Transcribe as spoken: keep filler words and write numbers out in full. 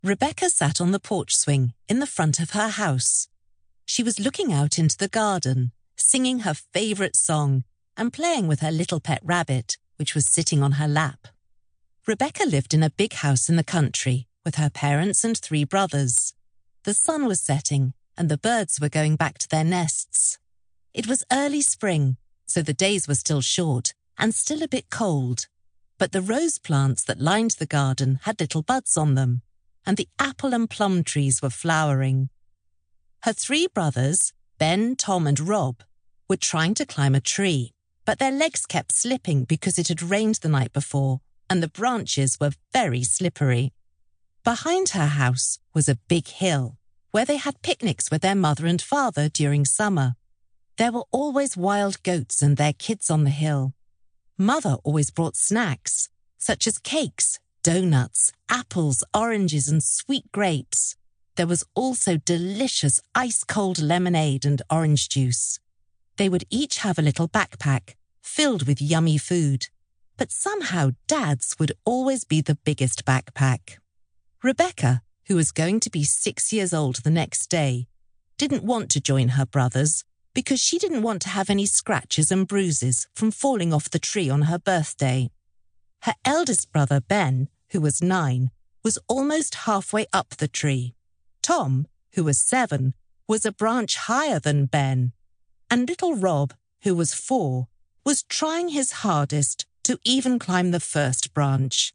Rebecca sat on the porch swing in the front of her house. She was looking out into the garden, singing her favourite song and playing with her little pet rabbit, which was sitting on her lap. Rebecca lived in a big house in the country with her parents and three brothers. The sun was setting and the birds were going back to their nests. It was early spring, so the days were still short and still a bit cold. But the rose plants that lined the garden had little buds on them, and the apple and plum trees were flowering. Her three brothers, Ben, Tom and Rob, were trying to climb a tree, but their legs kept slipping because it had rained the night before and the branches were very slippery. Behind her house was a big hill where they had picnics with their mother and father during summer. There were always wild goats and their kids on the hill. Mother always brought snacks, such as cakes, donuts, apples, oranges and sweet grapes. There was also delicious ice-cold lemonade and orange juice. They would each have a little backpack filled with yummy food, but somehow Dad's would always be the biggest backpack. Rebecca, who was going to be six years old the next day, didn't want to join her brothers because she didn't want to have any scratches and bruises from falling off the tree on her birthday. Her eldest brother, Ben, who was nine, was almost halfway up the tree. Tom, who was seven, was a branch higher than Ben. And little Rob, who was four, was trying his hardest to even climb the first branch.